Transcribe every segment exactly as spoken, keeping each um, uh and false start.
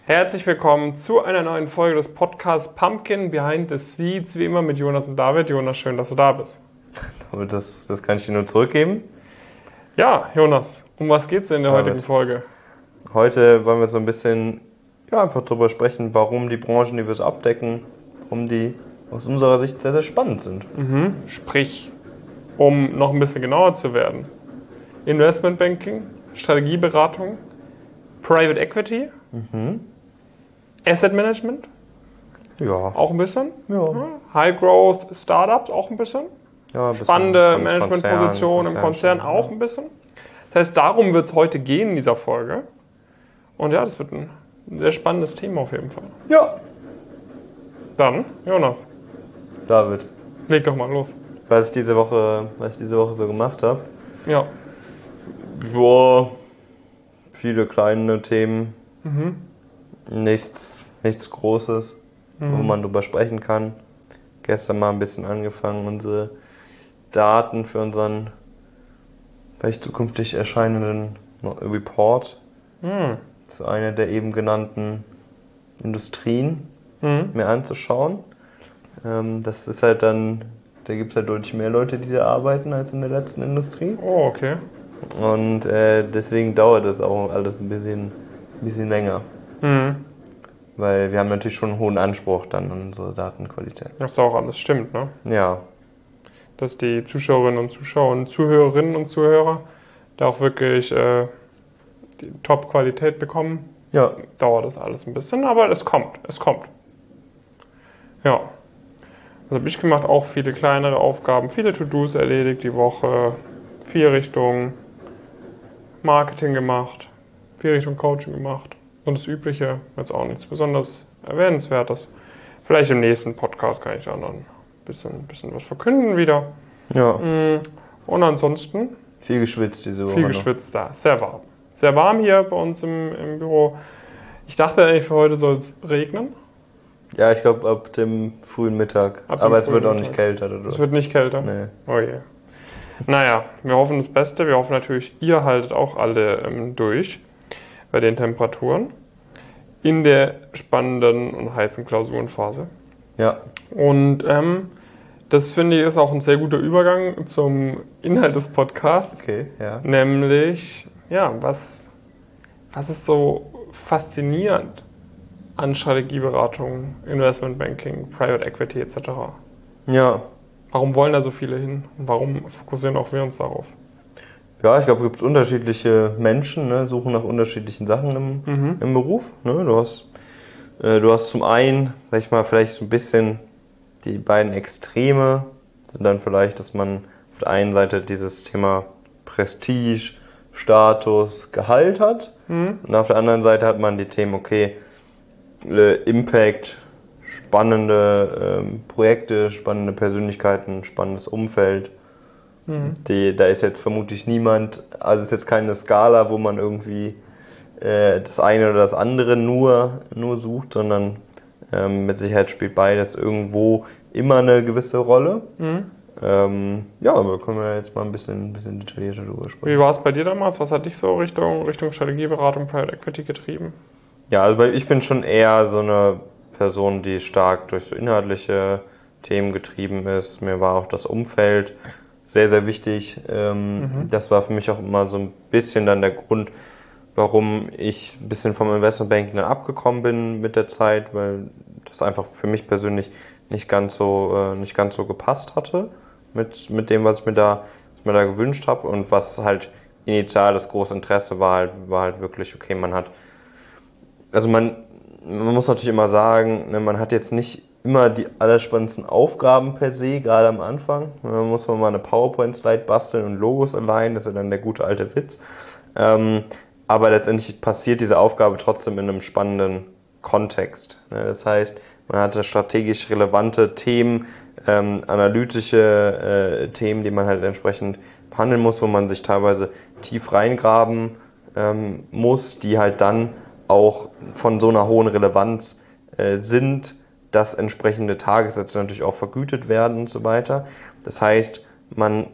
Herzlich willkommen zu einer neuen Folge des Podcasts Pumpkin Behind the Seeds, wie immer mit Jonas und David. Jonas, schön, dass du da bist. Das, das kann ich dir nur zurückgeben. Ja, Jonas, um was geht es in der David. heutigen Folge? Heute wollen wir so ein bisschen ja, einfach darüber sprechen, warum die Branchen, die wir so abdecken, warum die aus unserer Sicht sehr, sehr spannend sind. Mhm. Sprich, um noch ein bisschen genauer zu werden. Investmentbanking, Strategieberatung, Private Equity, mhm. Asset Management, ja. auch ein bisschen. Ja. High Growth Startups auch ein bisschen. Ja, ein bisschen Spannende Managementpositionen im Konzern ja. auch ein bisschen. Das heißt, darum wird es heute gehen in dieser Folge. Und ja, das wird ein sehr spannendes Thema auf jeden Fall. Ja. Dann, Jonas. David. Leg doch mal los. Was ich diese Woche, was ich diese Woche so gemacht habe. Ja. Boah, viele kleine Themen. Mhm. Nichts, nichts Großes, mhm. wo man drüber sprechen kann. Gestern mal ein bisschen angefangen, unsere Daten für unseren vielleicht zukünftig erscheinenden Report mhm. zu einer der eben genannten Industrien mhm. mir anzuschauen. Ähm, das ist halt dann, da gibt es halt deutlich mehr Leute, die da arbeiten als in der letzten Industrie. Oh, okay. Und äh, deswegen dauert das auch alles ein bisschen, ein bisschen länger. Mhm. Weil wir haben natürlich schon einen hohen Anspruch dann an unsere Datenqualität. Das auch alles stimmt, ne? Ja. Dass die Zuschauerinnen und Zuschauer und Zuhörerinnen und Zuhörer da auch wirklich äh, die Top-Qualität bekommen. Ja. Dauert das alles ein bisschen, aber es kommt, es kommt. Ja. Was habe ich gemacht? Auch viele kleinere Aufgaben, viele To-Dos erledigt die Woche, viel Richtung Marketing gemacht, viel Richtung Coaching gemacht. Und das Übliche, jetzt auch nichts besonders Erwähnenswertes. Vielleicht im nächsten Podcast kann ich da noch ein bisschen, bisschen was verkünden wieder. Ja. Und ansonsten? Viel geschwitzt diese Woche. Viel geschwitzt da, sehr warm. Sehr warm hier bei uns im, im Büro. Ich dachte eigentlich, für heute soll es regnen. Ja, ich glaube ab dem frühen Mittag. Ab Aber es wird auch Mittag. nicht kälter. Oder? Es wird nicht kälter? Nee. Oh je. Naja, wir hoffen das Beste. Wir hoffen natürlich, ihr haltet auch alle ähm, durch bei den Temperaturen in der spannenden und heißen Klausurenphase. Ja. Und ähm, das finde ich ist auch ein sehr guter Übergang zum Inhalt des Podcasts. Okay, ja. Nämlich, ja, was, was ist so faszinierend an Strategieberatung, Investmentbanking, Private Equity et cetera? Ja. Warum wollen da so viele hin? Und warum fokussieren auch wir uns darauf? Ja, ich glaube, es gibt unterschiedliche Menschen, ne, suchen nach unterschiedlichen Sachen im, mhm. im Beruf. Ne? Du hast, äh, du hast zum einen, sag ich mal, vielleicht so ein bisschen die beiden Extreme sind dann vielleicht, dass man auf der einen Seite dieses Thema Prestige, Status, Gehalt hat mhm. und auf der anderen Seite hat man die Themen, okay, äh, Impact, spannende ähm, Projekte, spannende Persönlichkeiten, spannendes Umfeld. Die, da ist jetzt vermutlich niemand, also es ist jetzt keine Skala, wo man irgendwie äh, das eine oder das andere nur, nur sucht, sondern ähm, mit Sicherheit spielt beides irgendwo immer eine gewisse Rolle. Mhm. Ähm, ja, aber können wir jetzt mal ein bisschen, ein bisschen detaillierter darüber sprechen. Wie war es bei dir damals? Was hat dich so Richtung, Richtung Strategieberatung, Private Equity getrieben? Ja, also ich bin schon eher so eine Person, die stark durch so inhaltliche Themen getrieben ist. Mir war auch das Umfeld sehr, sehr wichtig. Ähm, mhm. Das war für mich auch immer so ein bisschen dann der Grund, warum ich ein bisschen vom Investmentbanking dann abgekommen bin mit der Zeit, weil das einfach für mich persönlich nicht ganz so, äh, nicht ganz so gepasst hatte mit, mit dem, was ich mir da, was ich mir da gewünscht habe und was halt initial das große Interesse war, halt, war halt wirklich, okay, man hat, also man, man muss natürlich immer sagen, ne, man hat jetzt nicht immer die allerspannendsten Aufgaben per se, gerade am Anfang. Da muss man mal eine PowerPoint-Slide basteln und Logos allein, das ist ja dann der gute alte Witz. Ähm, aber letztendlich passiert diese Aufgabe trotzdem in einem spannenden Kontext. Ne? Das heißt, man hatte strategisch relevante Themen, ähm, analytische äh, Themen, die man halt entsprechend behandeln muss, wo man sich teilweise tief reingraben ähm, muss, die halt dann auch von so einer hohen Relevanz äh, sind, dass entsprechende Tagessätze natürlich auch vergütet werden und so weiter. Das heißt, man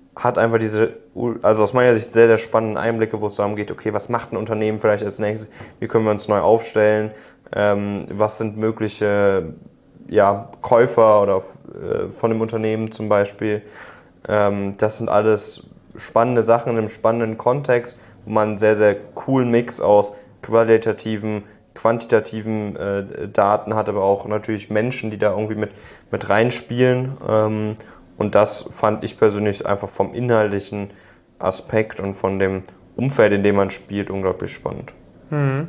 hat einfach diese, also aus meiner Sicht sehr, sehr spannenden Einblicke, wo es darum geht, okay, was macht ein Unternehmen vielleicht als nächstes, wie können wir uns neu aufstellen, ähm, was sind mögliche ja, Käufer oder äh, von dem Unternehmen zum Beispiel. Ähm, das sind alles spannende Sachen in einem spannenden Kontext, wo man einen sehr, sehr coolen Mix aus qualitativen, quantitativen äh, Daten hat, aber auch natürlich Menschen, die da irgendwie mit, mit reinspielen. Ähm, und das fand ich persönlich einfach vom inhaltlichen Aspekt und von dem Umfeld, in dem man spielt, unglaublich spannend. Mhm.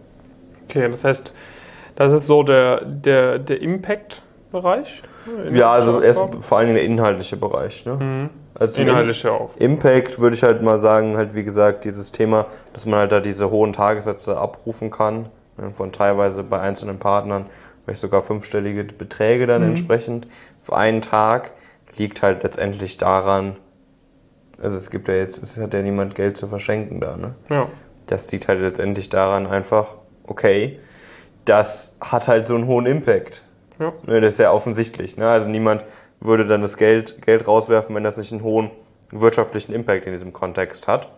Okay, das heißt, das ist so der, der, der Impact-Bereich? Ja, also erst vor allen Dingen der inhaltliche Bereich. Ne? Mhm. Also Inhaltliche auch. Impact würde ich halt mal sagen, halt wie gesagt, dieses Thema, dass man halt da diese hohen Tagessätze abrufen kann, ne, von teilweise bei einzelnen Partnern, vielleicht sogar fünfstellige Beträge dann mhm. entsprechend für einen Tag, liegt halt letztendlich daran, also es gibt ja jetzt, es hat ja niemand Geld zu verschenken da, ne? Ja. Das liegt halt letztendlich daran einfach, okay, das hat halt so einen hohen Impact. Ja. Ne, das ist ja offensichtlich, ne? Also niemand würde dann das Geld, Geld rauswerfen, wenn das nicht einen hohen wirtschaftlichen Impact in diesem Kontext hat.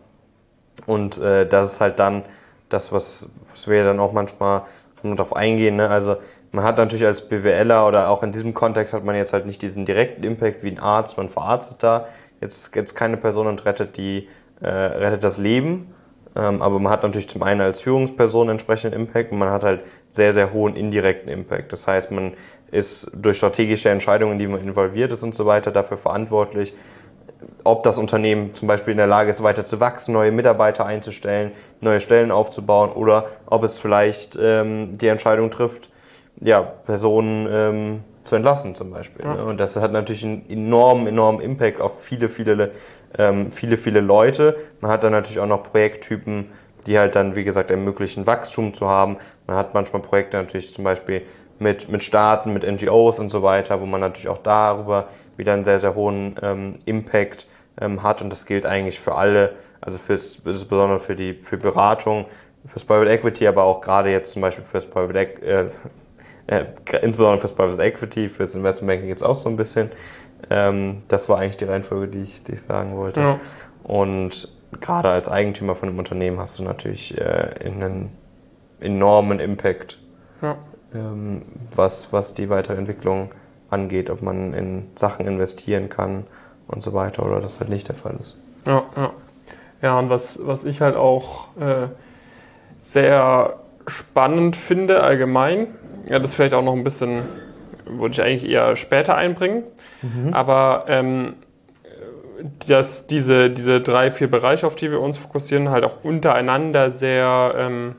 Und äh, das ist halt dann das, was, was wir dann auch manchmal darauf eingehen. Ne? Also man hat natürlich als BWLer oder auch in diesem Kontext hat man jetzt halt nicht diesen direkten Impact wie ein Arzt. Man verarztet da jetzt, jetzt keine Person und rettet, die, äh, rettet das Leben. Ähm, aber man hat natürlich zum einen als Führungsperson entsprechenden Impact und man hat halt sehr, sehr hohen indirekten Impact. Das heißt, man ist durch strategische Entscheidungen, in die man involviert ist und so weiter, dafür verantwortlich, ob das Unternehmen zum Beispiel in der Lage ist, weiter zu wachsen, neue Mitarbeiter einzustellen, neue Stellen aufzubauen oder ob es vielleicht ähm, die Entscheidung trifft, ja, Personen ähm, zu entlassen zum Beispiel. Ja. Ne? Und das hat natürlich einen enormen, enormen Impact auf viele, viele, ähm, viele, viele Leute. Man hat dann natürlich auch noch Projekttypen, die halt dann, wie gesagt, ermöglichen, Wachstum zu haben. Man hat manchmal Projekte natürlich zum Beispiel mit, mit Staaten, mit N G Os und so weiter, wo man natürlich auch darüber wieder einen sehr, sehr hohen ähm, Impact ähm, hat. Und das gilt eigentlich für alle, also fürs, insbesondere für die für Beratung, fürs Private Equity, aber auch gerade jetzt zum Beispiel fürs Private äh, äh, insbesondere fürs Private Equity, fürs Investment Banking jetzt auch so ein bisschen. Ähm, das war eigentlich die Reihenfolge, die ich, die ich sagen wollte. Ja. Und gerade als Eigentümer von einem Unternehmen hast du natürlich äh, einen enormen Impact. Ja. Was, was die Weiterentwicklung angeht, ob man in Sachen investieren kann und so weiter oder das halt nicht der Fall ist. Ja, ja. Ja, und was, was ich halt auch äh, sehr spannend finde allgemein, ja, das vielleicht auch noch ein bisschen, würde ich eigentlich eher später einbringen, mhm. aber ähm, dass diese, diese drei, vier Bereiche, auf die wir uns fokussieren, halt auch untereinander sehr, ähm,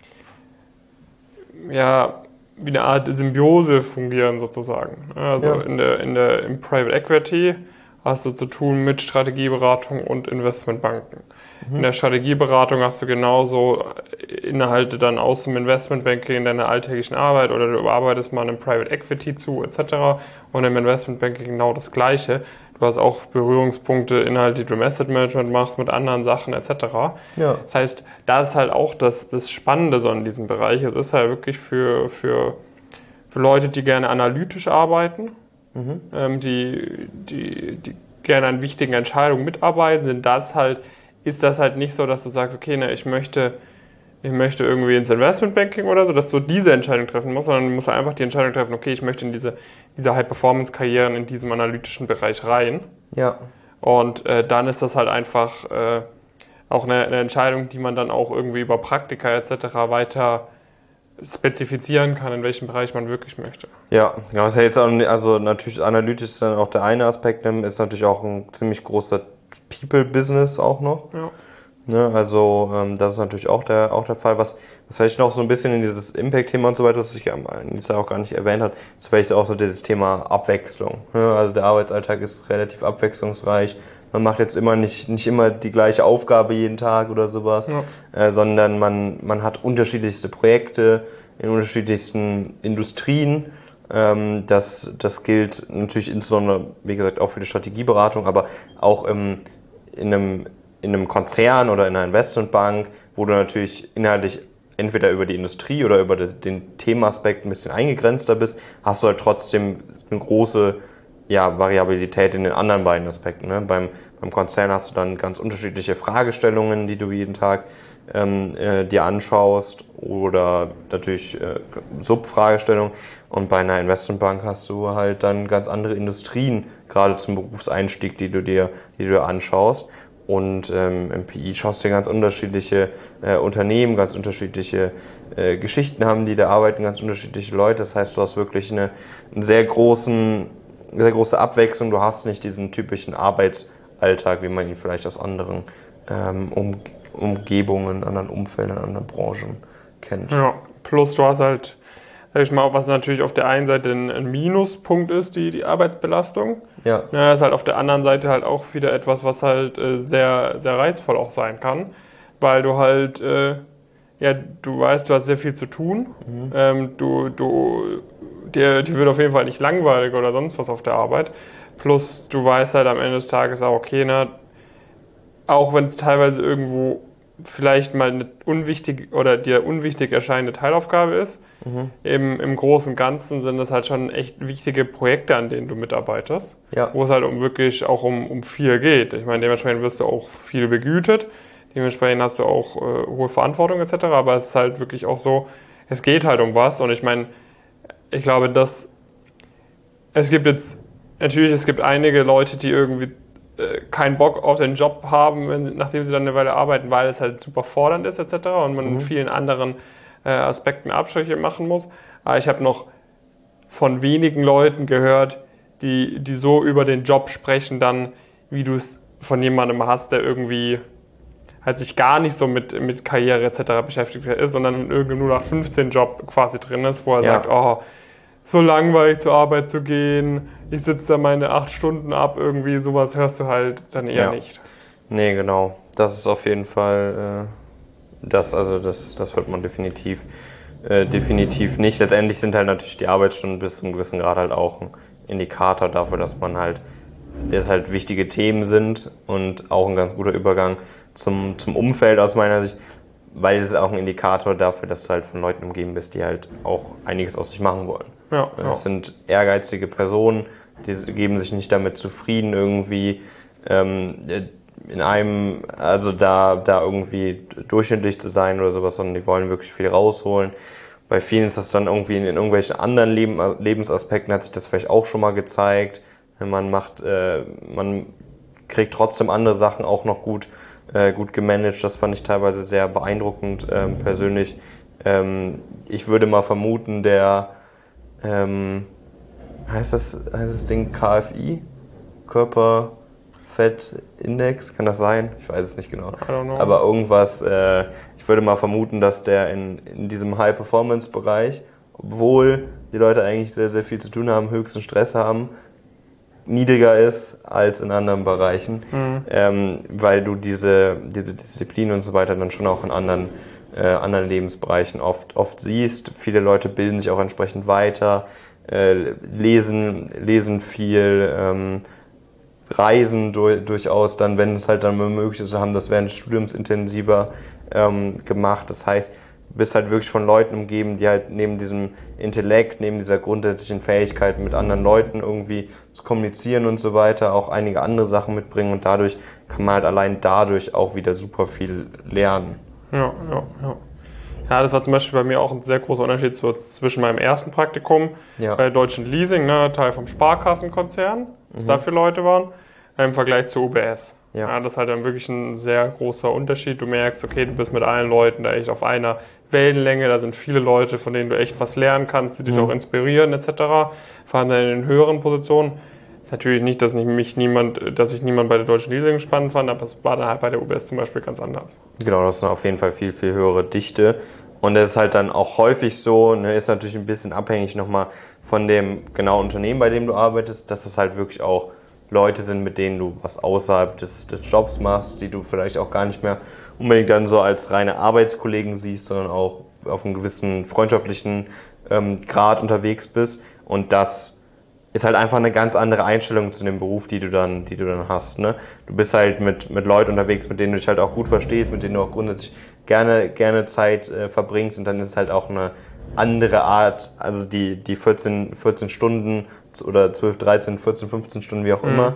ja, wie eine Art Symbiose fungieren sozusagen. Also ja. in der, in der, im Private Equity hast du zu tun mit Strategieberatung und Investmentbanken. Mhm. In der Strategieberatung hast du genauso Inhalte dann aus dem Investmentbanking in deiner alltäglichen Arbeit oder du arbeitest mal einem Private Equity zu et cetera. Und im Investmentbanking genau das Gleiche. Du hast auch Berührungspunkte, Inhalte, die du im Asset Management machst mit anderen Sachen et cetera. Ja. Das heißt, da ist halt auch das, das Spannende so in diesem Bereich. Es ist halt wirklich für, für, für Leute, die gerne analytisch arbeiten, mhm. ähm, die, die, die gerne an wichtigen Entscheidungen mitarbeiten, denn das halt, ist das halt nicht so, dass du sagst, okay, ne, ich möchte... ich möchte irgendwie ins Investmentbanking oder so, dass du diese Entscheidung treffen musst, sondern du musst einfach die Entscheidung treffen, okay, ich möchte in diese, diese High-Performance-Karrieren, in diesem analytischen Bereich rein. Ja. Und äh, dann ist das halt einfach äh, auch eine, eine Entscheidung, die man dann auch irgendwie über Praktika et cetera weiter spezifizieren kann, in welchem Bereich man wirklich möchte. Ja, ja, was ja jetzt auch, also natürlich analytisch ist dann auch der eine Aspekt, ist natürlich auch ein ziemlich großer People-Business auch noch. Ja. Ne, also ähm, das ist natürlich auch der, auch der Fall. Was, was vielleicht noch so ein bisschen in dieses Impact-Thema und so weiter, was ich Nisa auch gar nicht erwähnt hat, ist vielleicht auch so dieses Thema Abwechslung. Ne? Also der Arbeitsalltag ist relativ abwechslungsreich. Man macht jetzt immer nicht, nicht immer die gleiche Aufgabe jeden Tag oder sowas, ja. äh, sondern man, man hat unterschiedlichste Projekte in unterschiedlichsten Industrien. Ähm, das, das gilt natürlich insbesondere, wie gesagt, auch für die Strategieberatung, aber auch im, in einem in einem Konzern oder in einer Investmentbank, wo du natürlich inhaltlich entweder über die Industrie oder über den Themenaspekt ein bisschen eingegrenzter bist, hast du halt trotzdem eine große ja, Variabilität in den anderen beiden Aspekten. Ne? Beim, Beim Konzern hast du dann ganz unterschiedliche Fragestellungen, die du jeden Tag ähm, äh, dir anschaust oder natürlich äh, Subfragestellungen. Und bei einer Investmentbank hast du halt dann ganz andere Industrien, gerade zum Berufseinstieg, die du dir, die du dir anschaust. Und ähm, im P I schaust du dir ganz unterschiedliche äh, Unternehmen, ganz unterschiedliche äh, Geschichten haben, die da arbeiten, ganz unterschiedliche Leute. Das heißt, du hast wirklich eine, einen sehr großen, sehr große Abwechslung. Du hast nicht diesen typischen Arbeitsalltag, wie man ihn vielleicht aus anderen ähm, um, Umgebungen, anderen Umfeldern, anderen Branchen kennt. Ja, plus du hast halt, sag ich mal, was natürlich auf der einen Seite ein, ein Minuspunkt ist, die, die Arbeitsbelastung. Ja. Ja, ist halt auf der anderen Seite halt auch wieder etwas, was halt äh, sehr, sehr reizvoll auch sein kann, weil du halt, äh, ja, du weißt, du hast sehr viel zu tun. Mhm. Ähm, du, du, dir, dir wird auf jeden Fall nicht langweilig oder sonst was auf der Arbeit. Plus du weißt halt am Ende des Tages auch, okay, ne, auch wenn es teilweise irgendwo vielleicht mal eine unwichtig oder dir unwichtig erscheinende Teilaufgabe ist, mhm. im, im Großen und Ganzen sind das halt schon echt wichtige Projekte, an denen du mitarbeitest, ja. wo es halt um wirklich auch um, um viel geht. Ich meine, dementsprechend wirst du auch viel begütet, dementsprechend hast du auch äh, hohe Verantwortung et cetera, aber es ist halt wirklich auch so, es geht halt um was und ich meine, ich glaube, dass es gibt jetzt, natürlich, es gibt einige Leute, die irgendwie keinen Bock auf den Job haben, wenn, nachdem sie dann eine Weile arbeiten, weil es halt super fordernd ist et cetera und man mhm. in vielen anderen äh, Aspekten Abstriche machen muss. Aber ich habe noch von wenigen Leuten gehört, die, die so über den Job sprechen, dann wie du es von jemandem hast, der irgendwie halt sich gar nicht so mit, mit Karriere et cetera beschäftigt ist, sondern in irgendeinem null acht fünfzehn Job quasi drin ist, wo er ja. sagt, oh, so langweilig zur Arbeit zu gehen, ich sitze da meine acht Stunden ab, irgendwie sowas hörst du halt dann eher ja. nicht. Nee, genau. Das ist auf jeden Fall, äh, das, also das, das hört man definitiv, äh, definitiv nicht. Letztendlich sind halt natürlich die Arbeitsstunden bis zu einem gewissen Grad halt auch ein Indikator dafür, dass man halt, dass halt wichtige Themen sind und auch ein ganz guter Übergang zum, zum Umfeld aus meiner Sicht, weil es ist auch ein Indikator dafür, dass du halt von Leuten umgeben bist, die halt auch einiges aus sich machen wollen. Ja, es ja. sind ehrgeizige Personen, die geben sich nicht damit zufrieden, irgendwie ähm, in einem, also da, da irgendwie durchschnittlich zu sein oder sowas, sondern die wollen wirklich viel rausholen. Bei vielen ist das dann irgendwie in, in irgendwelchen anderen Leben, Lebensaspekten hat sich das vielleicht auch schon mal gezeigt. Man macht, äh, man kriegt trotzdem andere Sachen auch noch gut, äh, gut gemanagt. Das fand ich teilweise sehr beeindruckend ähm, persönlich. Ähm, ich würde mal vermuten, der ähm, heißt das, heißt das Ding K F I? Körperfettindex? Kann das sein? Ich weiß es nicht genau. I don't know. Aber irgendwas, äh, ich würde mal vermuten, dass der in, in diesem High-Performance-Bereich, obwohl die Leute eigentlich sehr, sehr viel zu tun haben, höchsten Stress haben, niedriger ist als in anderen Bereichen, mhm. ähm, weil du diese, diese Disziplin und so weiter dann schon auch in anderen, äh, anderen Lebensbereichen oft, oft siehst. Viele Leute bilden sich auch entsprechend weiter, äh, lesen, lesen viel, ähm, reisen durch, durchaus dann, wenn es halt dann möglich ist, haben das während des Studiums intensiver ähm, gemacht. Das heißt, du bist halt wirklich von Leuten umgeben, die halt neben diesem Intellekt, neben dieser grundsätzlichen Fähigkeit mit anderen Leuten irgendwie zu kommunizieren und so weiter, auch einige andere Sachen mitbringen und dadurch kann man halt allein dadurch auch wieder super viel lernen. Ja, ja, ja. Ja, das war zum Beispiel bei mir auch ein sehr großer Unterschied zwischen meinem ersten Praktikum ja. bei Deutschen Leasing, ne, Teil vom Sparkassenkonzern, was mhm. da für Leute waren, im Vergleich zu U B S. Ja. Ja, das ist halt dann wirklich ein sehr großer Unterschied. Du merkst, okay, du bist mit allen Leuten da echt auf einer Wellenlänge, da sind viele Leute, von denen du echt was lernen kannst, die dich mhm. auch inspirieren et cetera. Vor allem dann in den höheren Positionen. Ist natürlich nicht, dass, nicht mich niemand, dass ich niemand bei der Deutschen Leasing spannend fand, aber es war dann halt bei der U B S zum Beispiel ganz anders. Genau, das ist auf jeden Fall viel, viel höhere Dichte. Und das ist halt dann auch häufig so, ne, ist natürlich ein bisschen abhängig nochmal von dem genauen Unternehmen, bei dem du arbeitest, dass es halt wirklich auch Leute sind, mit denen du was außerhalb des, des Jobs machst, die du vielleicht auch gar nicht mehr unbedingt dann so als reine Arbeitskollegen siehst, sondern auch auf einem gewissen freundschaftlichen ähm, Grad unterwegs bist. Und das ist halt einfach eine ganz andere Einstellung zu dem Beruf, die du dann, die du dann hast. Ne? Du bist halt mit, mit Leuten unterwegs, mit denen du dich halt auch gut verstehst, mit denen du auch grundsätzlich gerne, gerne Zeit äh, verbringst. Und dann ist es halt auch eine andere Art, also die, die vierzehn, vierzehn Stunden oder zwölf, dreizehn, vierzehn, fünfzehn Stunden, wie auch immer,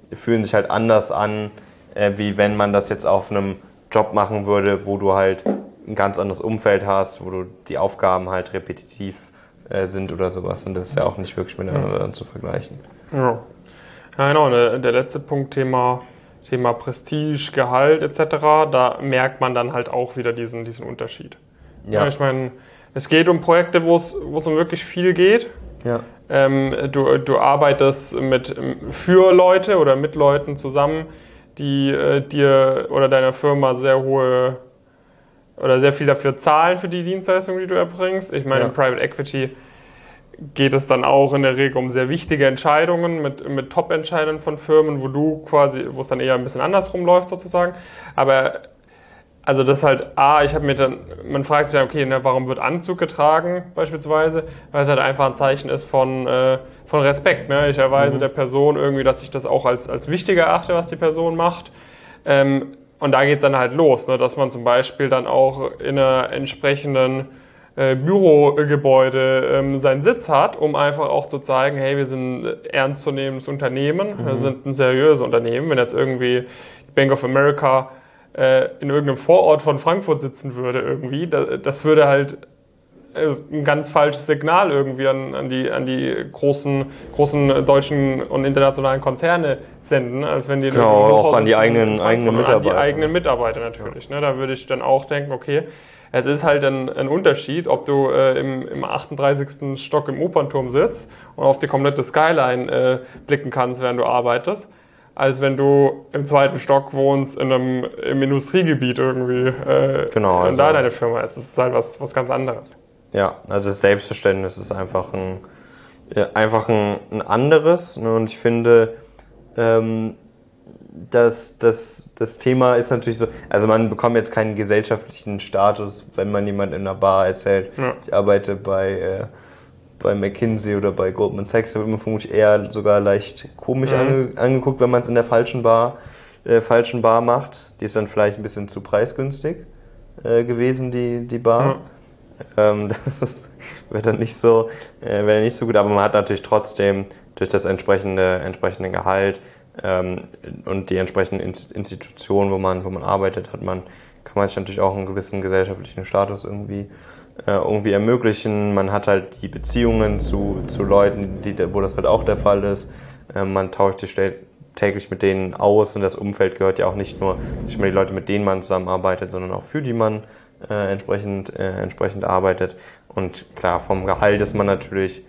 fühlen sich halt anders an, äh, wie wenn man das jetzt auf einem Job machen würde, wo du halt ein ganz anderes Umfeld hast, wo du die Aufgaben halt repetitiv äh, sind oder sowas. Und das ist ja auch nicht wirklich miteinander ja. zu vergleichen. Ja, ja genau. Der, der letzte Punkt, Thema, Thema Prestige, Gehalt et cetera, da merkt man dann halt auch wieder diesen, diesen Unterschied. Ja. Ja, ich meine, es geht um Projekte, wo es, wo es um wirklich viel geht. Ja. Ähm, du, du arbeitest mit, für Leute oder mit Leuten zusammen, die äh, dir oder deiner Firma sehr hohe oder sehr viel dafür zahlen für die Dienstleistung, die du erbringst. Ich meine, ja. im Private Equity geht es dann auch in der Regel um sehr wichtige Entscheidungen mit, mit Top-Entscheidern von Firmen, wo du quasi, wo es dann eher ein bisschen andersrum läuft sozusagen. Aber also das halt, A, ich habe mir dann, man fragt sich dann, okay, ne, warum wird Anzug getragen beispielsweise? Weil es halt einfach ein Zeichen ist von, äh, von Respekt. Ne? Ich erweise mhm. der Person irgendwie, dass ich das auch als, als wichtig erachte, was die Person macht. Ähm, und da geht es dann halt los, ne? Dass man zum Beispiel dann auch in einer entsprechenden äh, Bürogebäude ähm, seinen Sitz hat, um einfach auch zu zeigen, hey, wir sind ein ernstzunehmendes Unternehmen, mhm. wir sind ein seriöses Unternehmen. Wenn jetzt irgendwie Bank of America in irgendeinem Vorort von Frankfurt sitzen würde irgendwie, das würde halt ein ganz falsches Signal irgendwie an, an, die, an die großen, großen deutschen und internationalen Konzerne senden, als wenn die genau, auch an die eigenen, eigenen Mitarbeiter. An die eigenen Mitarbeiter natürlich. Ne? Da würde ich dann auch denken, okay, es ist halt ein, ein Unterschied, ob du äh, im, im achtunddreißigsten Stock im Opernturm sitzt und auf die komplette Skyline äh, blicken kannst, während du arbeitest, als wenn du im zweiten Stock wohnst in einem im Industriegebiet irgendwie äh, genau, also, und da deine Firma ist. Das ist halt was, was ganz anderes. Ja, also das Selbstverständnis ist einfach ein, ja, einfach ein, ein anderes. Ne? Und ich finde, ähm, dass das, das Thema ist natürlich so, also man bekommt jetzt keinen gesellschaftlichen Status, wenn man jemand in einer Bar erzählt, ja. ich arbeite bei... Äh, bei McKinsey oder bei Goldman Sachs, da wird man vermutlich eher sogar leicht komisch mhm. ange, angeguckt, wenn man es in der falschen Bar, äh, falschen Bar macht. Die ist dann vielleicht ein bisschen zu preisgünstig äh, gewesen, die, die Bar. Mhm. Ähm, das wäre dann nicht so, äh, wäre nicht so gut, aber man hat natürlich trotzdem durch das entsprechende, entsprechende Gehalt ähm, und die entsprechenden Institutionen, wo man, wo man arbeitet, hat man, kann man sich natürlich auch einen gewissen gesellschaftlichen Status irgendwie irgendwie ermöglichen. Man hat halt die Beziehungen zu, zu Leuten, die, wo das halt auch der Fall ist. Man tauscht sich täglich mit denen aus und das Umfeld gehört ja auch nicht nur nicht nur die Leute, mit denen man zusammenarbeitet, sondern auch für die man äh, entsprechend, äh, entsprechend arbeitet. Und klar, vom Gehalt ist man natürlich,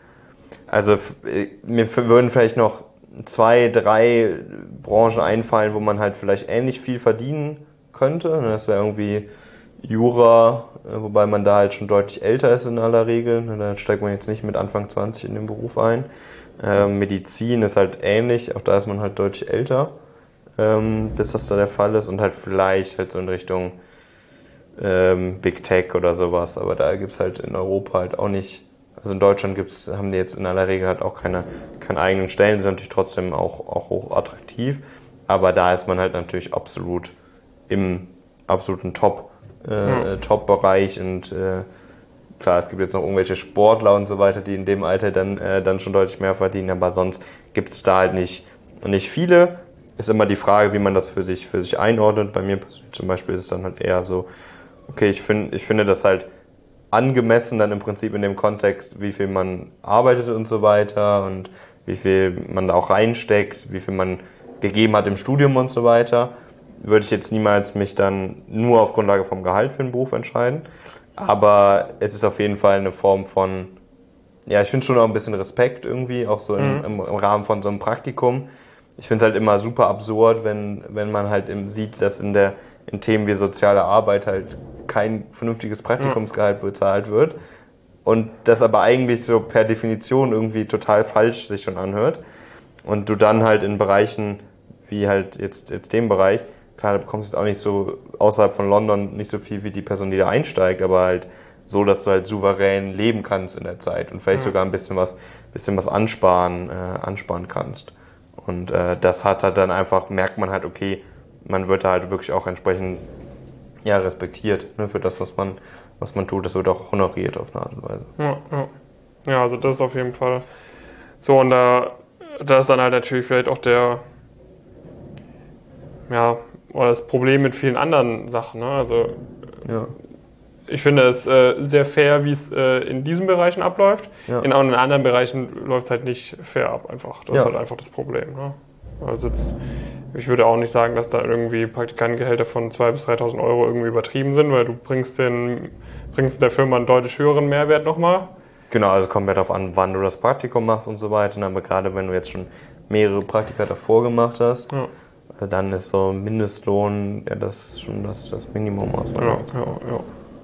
also mir würden vielleicht noch zwei, drei Branchen einfallen, wo man halt vielleicht ähnlich viel verdienen könnte. Das wäre irgendwie Jura, wobei man da halt schon deutlich älter ist in aller Regel. Da steigt man jetzt nicht mit Anfang zwanzig in den Beruf ein. Ähm, Medizin ist halt ähnlich, auch da ist man halt deutlich älter, ähm, bis das da der Fall ist. Und halt vielleicht halt so in Richtung ähm, Big Tech oder sowas. Aber da gibt es halt in Europa halt auch nicht, also in Deutschland gibt's, haben die jetzt in aller Regel halt auch keine, keine eigenen Stellen, sind natürlich trotzdem auch, auch hoch attraktiv. Aber da ist man halt natürlich absolut im absoluten Top Äh, hm. Top-Bereich und äh, klar, es gibt jetzt noch irgendwelche Sportler und so weiter, die in dem Alter dann, äh, dann schon deutlich mehr verdienen, aber sonst gibt es da halt nicht, nicht viele. Ist immer die Frage, wie man das für sich, für sich einordnet. Bei mir persönlich zum Beispiel ist es dann halt eher so, okay, ich, find, ich finde das halt angemessen dann im Prinzip in dem Kontext, wie viel man arbeitet und so weiter und wie viel man da auch reinsteckt, wie viel man gegeben hat im Studium und so weiter. Würde ich jetzt niemals mich dann nur auf Grundlage vom Gehalt für einen Beruf entscheiden. Aber es ist auf jeden Fall eine Form von, ja, ich finde schon auch ein bisschen Respekt irgendwie, auch so im, im, im Rahmen von so einem Praktikum. Ich finde es halt immer super absurd, wenn, wenn man halt im, sieht, dass in, der, in Themen wie soziale Arbeit halt kein vernünftiges Praktikumsgehalt bezahlt wird. Und das aber eigentlich so per Definition irgendwie total falsch sich schon anhört. Und du dann halt in Bereichen wie halt jetzt, jetzt dem Bereich, klar, da bekommst du jetzt auch nicht so außerhalb von London nicht so viel wie die Person, die da einsteigt, aber halt so, dass du halt souverän leben kannst in der Zeit und vielleicht ja. sogar ein bisschen was, bisschen was ansparen, äh, ansparen kannst. Und äh, das hat halt dann einfach, merkt man halt, okay, man wird da halt wirklich auch entsprechend ja, respektiert, ne, für das, was man, was man tut. Das wird auch honoriert auf eine Art und Weise. Ja, ja. ja also das ist auf jeden Fall so. Und da, da ist dann halt natürlich vielleicht auch der ja, oder das Problem mit vielen anderen Sachen. Ne? Also Ja. ich finde es äh, sehr fair, wie es äh, in diesen Bereichen abläuft. Ja. In anderen Bereichen läuft es halt nicht fair ab einfach. Das Ja. ist halt einfach das Problem. Ne? Also jetzt, ich würde auch nicht sagen, dass da irgendwie Praktikantengehälter von zweitausend bis dreitausend Euro irgendwie übertrieben sind, weil du bringst, den, bringst der Firma einen deutlich höheren Mehrwert nochmal. Genau, also kommt ja darauf an, wann du das Praktikum machst und so weiter. Aber gerade wenn du jetzt schon mehrere Praktika davor gemacht hast, Ja. also dann ist so Mindestlohn ja das schon das, das Minimum aus meiner Ja, Sicht. ja, ja.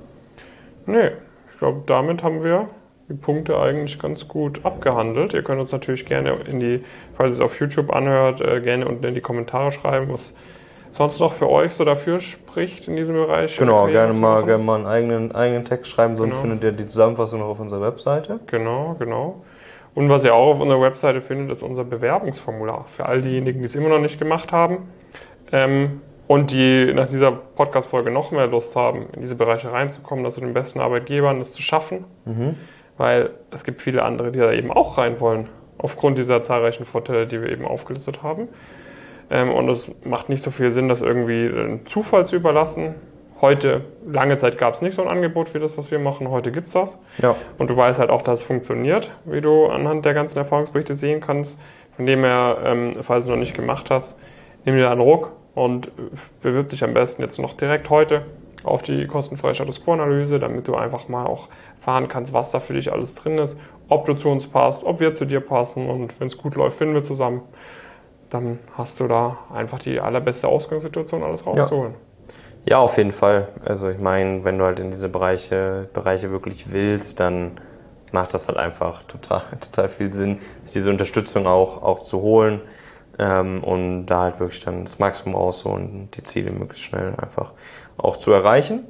Nee, ich glaube, damit haben wir die Punkte eigentlich ganz gut abgehandelt. Ihr könnt uns natürlich gerne in die, falls ihr es auf YouTube anhört, äh, gerne unten in die Kommentare schreiben, was sonst noch für euch so dafür spricht in diesem Bereich. Genau, Karriere gerne zu mal, machen. gerne mal einen eigenen, eigenen Text schreiben, sonst Genau. findet ihr die Zusammenfassung noch auf unserer Webseite. Genau, genau. Und was ihr auch auf unserer Webseite findet, ist unser Bewerbungsformular für all diejenigen, die es immer noch nicht gemacht haben ähm, und die nach dieser Podcast-Folge noch mehr Lust haben, in diese Bereiche reinzukommen, also den besten Arbeitgebern das zu schaffen. Mhm. Weil es gibt viele andere, die da eben auch rein wollen, aufgrund dieser zahlreichen Vorteile, die wir eben aufgelistet haben. Ähm, und es macht nicht so viel Sinn, das irgendwie einem Zufall zu überlassen. Heute, lange Zeit gab es nicht so ein Angebot wie das, was wir machen. Heute gibt es das. Ja. Und du weißt halt auch, dass es funktioniert, wie du anhand der ganzen Erfahrungsberichte sehen kannst. Von dem her, ähm, falls du noch nicht gemacht hast, nimm dir einen Ruck und bewirb dich am besten jetzt noch direkt heute auf die kostenfreie Status Quo-Analyse, damit du einfach mal auch erfahren kannst, was da für dich alles drin ist, ob du zu uns passt, ob wir zu dir passen und wenn es gut läuft, finden wir zusammen. Dann hast du da einfach die allerbeste Ausgangssituation, alles rauszuholen. Ja, auf jeden Fall. Also ich meine, wenn du halt in diese Bereiche, Bereiche wirklich willst, dann macht das halt einfach total, total viel Sinn, sich diese Unterstützung auch, auch zu holen ähm, und da halt wirklich dann das Maximum rausholen und die Ziele möglichst schnell einfach auch zu erreichen.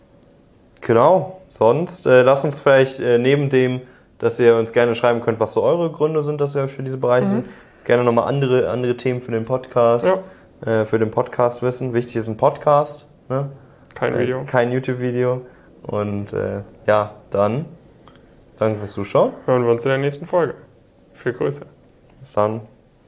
Genau, sonst äh, lasst uns vielleicht äh, neben dem, dass ihr uns gerne schreiben könnt, was so eure Gründe sind, dass ihr euch für diese Bereiche Mhm. sind, gerne nochmal andere, andere Themen für den Podcast, Ja. äh, für den Podcast wissen. Wichtig ist ein Podcast, ne? Kein Video. Äh, kein YouTube-Video. Und äh, ja, dann danke fürs Zuschauen. Hören wir uns in der nächsten Folge. Viel Grüße. Bis dann.